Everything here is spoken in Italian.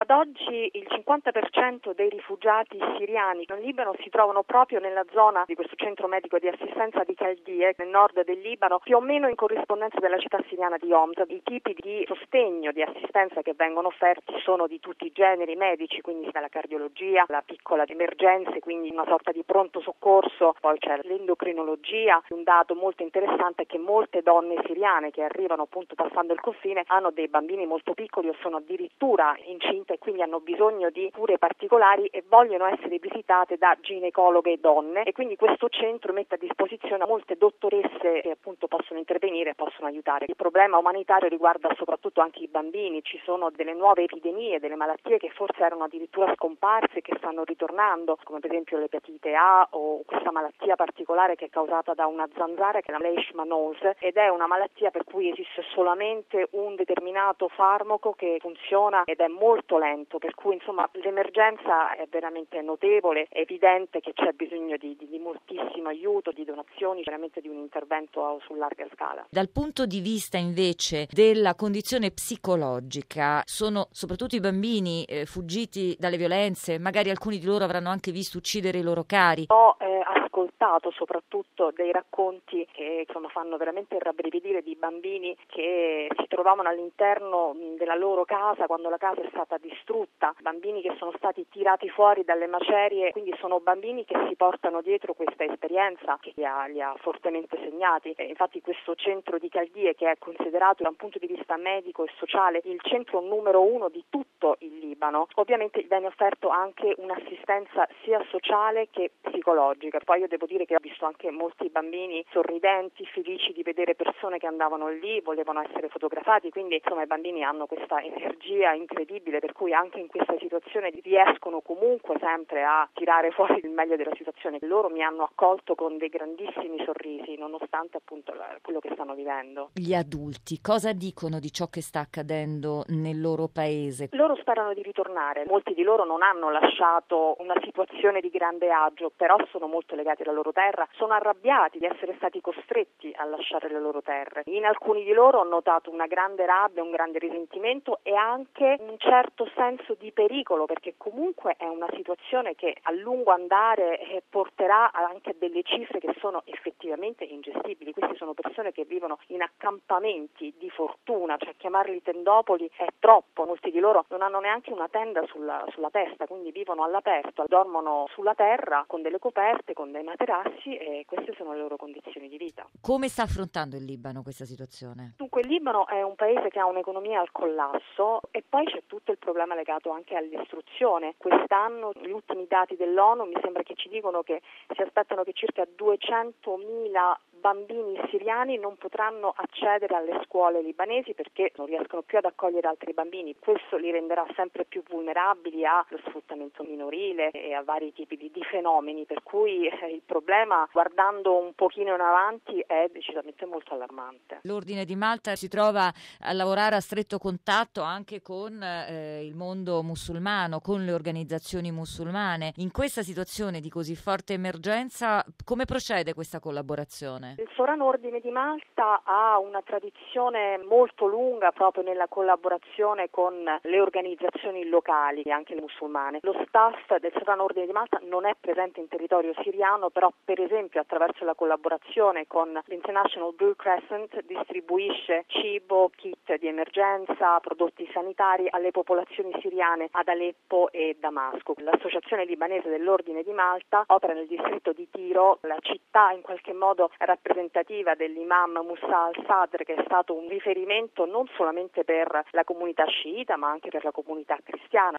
Ad oggi il 50% dei rifugiati siriani in Libano si trovano proprio nella zona di questo centro medico di assistenza di Caldie, nel nord del Libano, più o meno in corrispondenza della città siriana di Homs. I tipi di sostegno, di assistenza che vengono offerti sono di tutti i generi medici, quindi dalla cardiologia, la piccola emergenze, quindi una sorta di pronto soccorso, poi c'è l'endocrinologia. Un dato molto interessante è che molte donne siriane che arrivano appunto passando il confine hanno dei bambini molto piccoli o sono addirittura incinte e quindi hanno bisogno di cure particolari e vogliono essere visitate da ginecologhe e donne, e quindi questo centro mette a disposizione molte dottoresse che appunto possono intervenire e possono aiutare. Il problema umanitario riguarda soprattutto anche i bambini. Ci sono delle nuove epidemie, delle malattie che forse erano addirittura scomparse, che stanno ritornando, come per esempio l'epatite A o questa malattia particolare che è causata da una zanzara che è la leishmaniose, ed è una malattia per cui esiste solamente un determinato farmaco che funziona ed è molto lento, per cui insomma l'emergenza è veramente notevole. È evidente che c'è bisogno di moltissimo aiuto, di donazioni, veramente di un intervento su larga scala. Dal punto di vista invece della condizione psicologica, sono soprattutto i bambini fuggiti dalle violenze, magari alcuni di loro avranno anche visto uccidere i loro cari. Ho ascoltato soprattutto dei racconti che insomma fanno veramente rabbrividire, di bambini che si trovavano all'interno della loro casa quando la casa è stata distrutta, bambini che sono stati tirati fuori dalle macerie, quindi sono bambini che si portano dietro questa esperienza che li ha fortemente segnati. Infatti questo centro di Caldie, che è considerato da un punto di vista medico e sociale il centro numero 1 di tutto il Libano, ovviamente viene offerto anche un'assistenza sia sociale che psicologica. Poi io devo dire che ho visto anche molti bambini sorridenti, felici di vedere persone che andavano lì, volevano essere fotografati, quindi insomma i bambini hanno questa energia incredibile, per cui anche in questa situazione riescono comunque sempre a tirare fuori il meglio della situazione. Loro mi hanno accolto con dei grandissimi sorrisi, nonostante appunto quello che stanno vivendo. Gli adulti cosa dicono di ciò che sta accadendo nel loro paese? Loro sperano di ritornare. Molti di loro non hanno lasciato una situazione di grande agio, però sono molto legati alla loro terra, sono arrabbiati di essere stati costretti a lasciare le loro terre. In alcuni di loro ho notato una grande rabbia, un grande risentimento e anche un certo senso di pericolo, perché comunque è una situazione che a lungo andare porterà anche a delle cifre che sono effettivamente ingestibili. Queste sono persone che vivono in accampamenti di fortuna, cioè chiamarli tendopoli è troppo. Molti di loro non hanno neanche una tenda sulla testa, quindi vivono all'aperto, dormono sulla terra con delle coperte, con dei materassi, e queste sono le loro condizioni di vita. Come sta affrontando il Libano questa situazione? Dunque il Libano è un paese che ha un'economia al collasso e poi c'è tutto il problema legato anche all'istruzione. Quest'anno gli ultimi dati dell'ONU mi sembra che ci dicono che si aspettano che circa 200.000 bambini siriani non potranno accedere alle scuole libanesi perché non riescono più ad accogliere altri bambini. Questo li renderà sempre più vulnerabili allo sfruttamento minorile e a vari tipi di fenomeni, per cui il problema, guardando un pochino in avanti, è decisamente molto allarmante. L'Ordine di Malta si trova a lavorare a stretto contatto anche con il mondo musulmano, con le organizzazioni musulmane. In questa situazione di così forte emergenza, come procede questa collaborazione? Il Sovrano Ordine di Malta ha una tradizione molto lunga proprio nella collaborazione con le organizzazioni locali, anche le musulmane. Lo staff del Sovrano Ordine di Malta non è presente in territorio siriano, però per esempio attraverso la collaborazione con l'International Blue Crescent distribuisce cibo, kit di emergenza, prodotti sanitari alle popolazioni siriane ad Aleppo e Damasco. L'Associazione Libanese dell'Ordine di Malta opera nel distretto di Tiro, la città in qualche modo rappresentativa dell'imam Musa al-Sadr, che è stato un riferimento non solamente per la comunità sciita ma anche per la comunità cristiana.